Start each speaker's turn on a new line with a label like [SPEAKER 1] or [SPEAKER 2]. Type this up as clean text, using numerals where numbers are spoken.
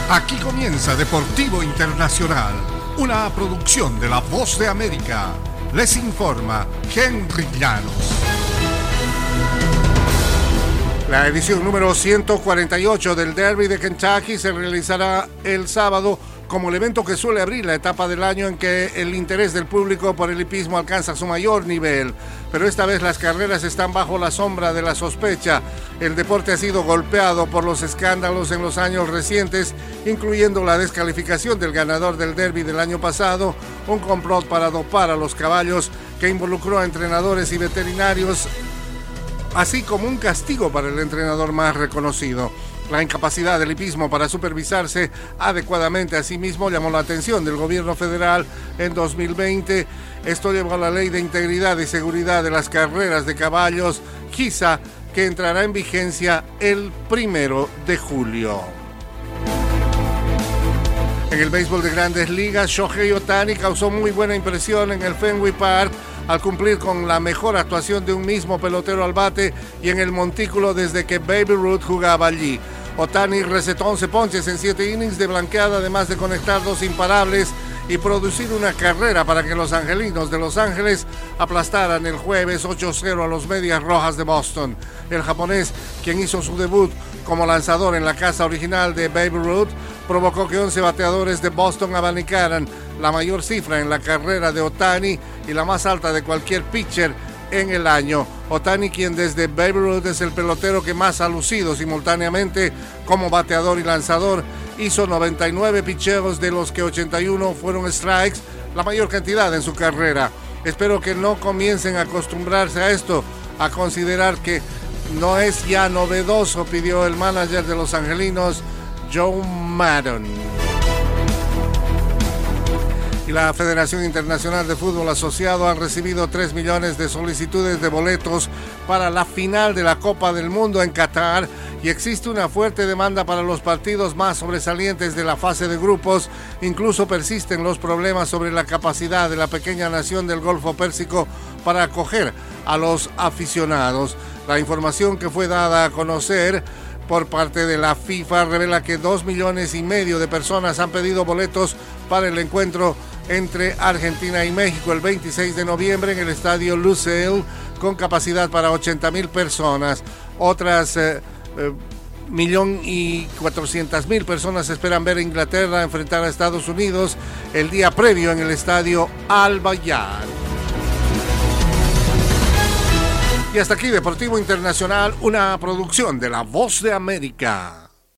[SPEAKER 1] Aquí comienza Deportivo Internacional, una producción de La Voz de América. Les informa Henry Llanos. La edición número 148 del Derby de Kentucky se realizará el sábado como el evento que suele abrir la etapa del año en que el interés del público por el hipismo alcanza su mayor nivel. Pero esta vez las carreras están bajo la sombra de la sospecha. El deporte ha sido golpeado por los escándalos en los años recientes, incluyendo la descalificación del ganador del Derby del año pasado, un complot para dopar a los caballos que involucró a entrenadores y veterinarios, así como un castigo para el entrenador más reconocido. La incapacidad del hipismo para supervisarse adecuadamente a sí mismo llamó la atención del gobierno federal en 2020. Esto llevó a la Ley de Integridad y Seguridad de las Carreras de Caballos, HISA, que entrará en vigencia el 1 de julio. En el béisbol de Grandes Ligas, Shohei Ohtani causó muy buena impresión en el Fenway Park al cumplir con la mejor actuación de un mismo pelotero al bate y en el montículo desde que Babe Ruth jugaba allí. Ohtani recetó 11 ponches en 7 innings de blanqueada, además de conectar 2 imparables y producir una carrera para que los angelinos de Los Ángeles aplastaran el jueves 8-0 a los Medias Rojas de Boston. El japonés, quien hizo su debut como lanzador en la casa original de Babe Ruth, provocó que 11 bateadores de Boston abanicaran, la mayor cifra en la carrera de Ohtani y la más alta de cualquier pitcher en el año. Ohtani, quien desde Babe Ruth es el pelotero que más ha lucido simultáneamente como bateador y lanzador, hizo 99 picheos, de los que 81 fueron strikes, la mayor cantidad en su carrera. Espero que no comiencen a acostumbrarse a esto, a considerar que no es ya novedoso, pidió el manager de los angelinos, Joe Maddon. Y la Federación Internacional de Fútbol Asociado ha recibido 3 millones de solicitudes de boletos para la final de la Copa del Mundo en Qatar, y existe una fuerte demanda para los partidos más sobresalientes de la fase de grupos. Incluso persisten los problemas sobre la capacidad de la pequeña nación del Golfo Pérsico para acoger a los aficionados. La información que fue dada a conocer por parte de la FIFA revela que 2,5 millones de personas han pedido boletos para el encuentro entre Argentina y México el 26 de noviembre en el estadio Lusail, con capacidad para 80,000 personas. Otras 1,400,000 personas esperan ver a Inglaterra enfrentar a Estados Unidos el día previo en el estadio Al Bayadr. Y hasta aquí Deportivo Internacional, una producción de La Voz de América.